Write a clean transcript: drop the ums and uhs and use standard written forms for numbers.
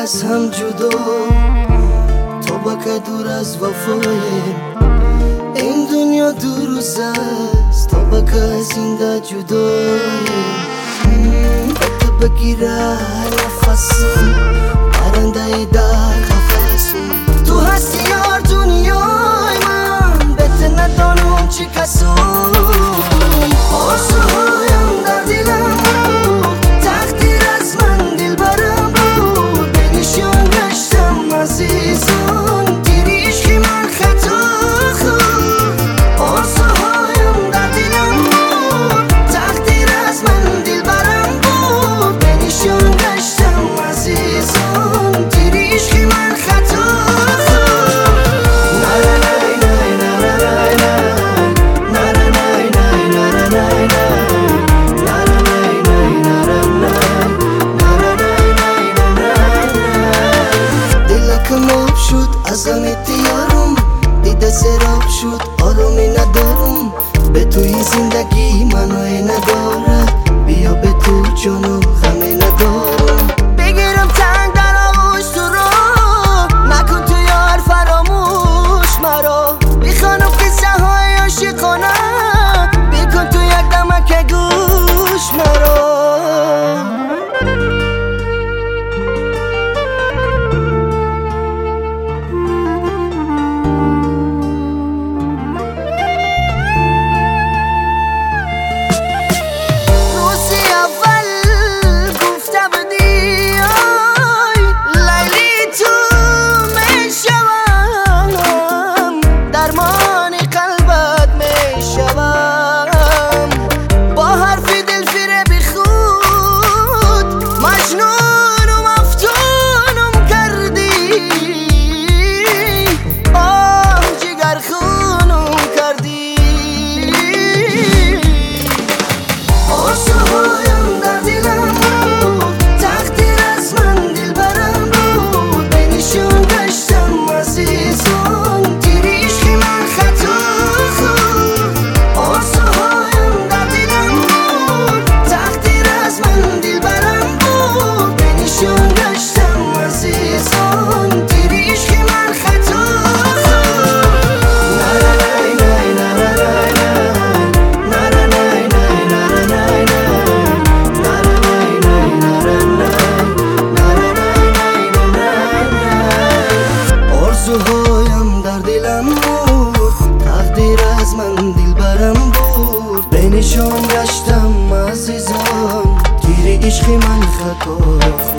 از هم جدا، تا بکه دور از وفای این دنیا دو روز است، تا بکه از زنده جدای بکه بگیره نفسم پرنده در قفسم. تو هستی یار دنیای من، بهت ندانم چی کسم. آرزوهایم در دلم بود، تقدیر از من دل برم بود، بنشان گشتم عزیزان تیر عشق من خطا خود. آرزوهایم در دلم بود، تقدیر از من دل برم بود، بنشان گشتم عزیزان تیر عشق من خطا خود. دلکم آب شد از غمت یارم، دیده سراب شد آرامی ندارم، به توی زندگی منوی ندارد، بیا به تو جانو غمی ندارم. بگیرم تنگ در آغوش تو رو، نکن تو یار فراموش مرا، میخوانم قصه های عاشقانه، بکن تو یک دمک گوش مرا. آرزوهایم در دلم بود، تقدیر از من دل برم بود، به نشان گشتم عزیزان تیر عشق من خطا.